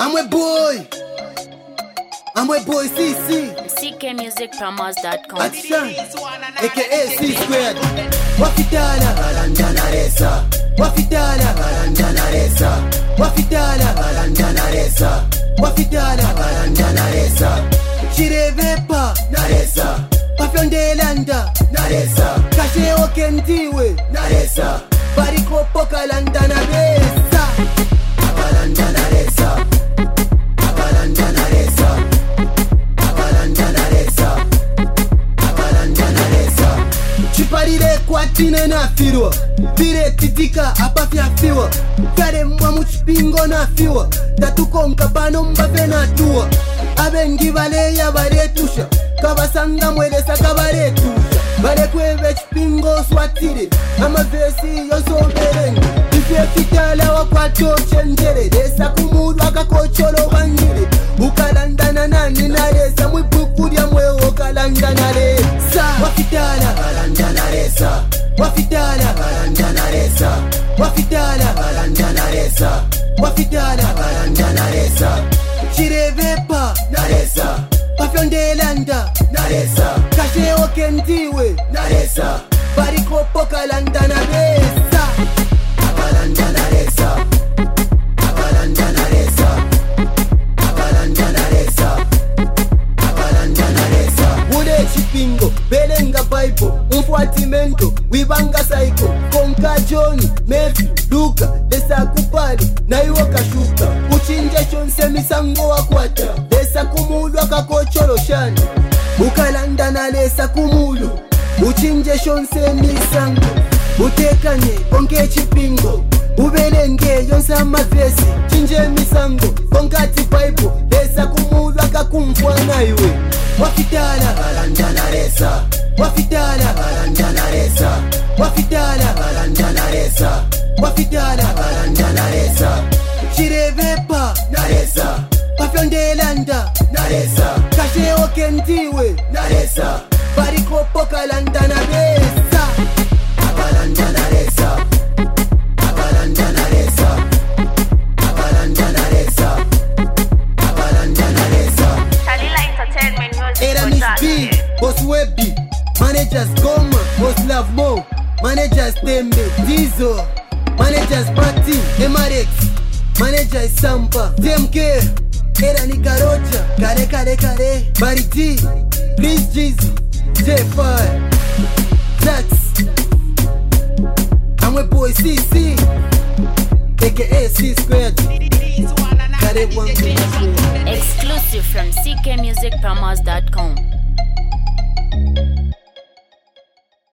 I'm a boy CC ckmusicpromos.com. Action aka C squared. Wafitala balanda resa. Wafitala balanda resa. Wafitala balanda resa. Wafitala balanda resa. Chirevepa naresa. Pafyondelanda naresa. Kashe okentiwe naresa. Bariko kalanda naresa. Abalanda naresa. Abalanda naresa. Abalanda naresa. Abalanda naresa. Chiparire kwatine na firwa. Pire titika apafya fiwa. Kare mwa muchipingo na fiwa. Tatuko mkapano mbafe na tuwa. Abengi vale ya baretusha. Kabasanga mwelesa kabaretusha. Bale kweve chipingo swatire. Ama vesi yosoberenge. Ifye fitala wakwato chenjere. Desa kumudu akakocholo wangire. Ukalandana nani naresa. Mwipukuria mwewo kalandana resa. Wafitala balandana resa. Wafitala balandana resa. Wafitala balandana resa. Wafitala balandana resa. Chirevepa naresa. Pafyondelanda naresa. Kashe okentiwe naresa. Bariko kalanda naresa. Abalanda naresa. Abalanda naresa. Abalanda naresa. Abalanda naresa. Ule chipingo belenga Bible. Mfuatimento wibanga psycho. Konka Johnny Mefi Luka Lesa kupali na iwo kashuka. Uchinje chonse misango wakwata. Lesa kumulu akakocholo shani. Ukalanda na lesa kumulu. Uchinje chonse misango. Utekanye konke chipingo. Ubelenge yonse amavesi. Chinje misango konkati Bible. Lesa kumulu akakumfwa na iwe. Wafitala balanda naresa. Wafitala balanda naresa. Wafitala balanda naresa. Wafitala balanda naresa. Chirevepa naresa. Pafyondelanda naresa. Kashe okentiwe naresa. Bariko kalanda naresa. Abalanda naresa. Abalanda naresa. Abalanda naresa. Abalanda naresa. Talila Entertainment Music Era Miss B, Boss Webby, Managers Goma, Boss Love Mo, Managers Tembe, Dizo, Managers Party, MRX, Managers Sampa, TMK, Era Nikarocha, Kare, Bariti, Please Jesus, J5, Zax, I'm a boy CC, aka C squared, Kare 1 exclusive from ckmusicpromos.com.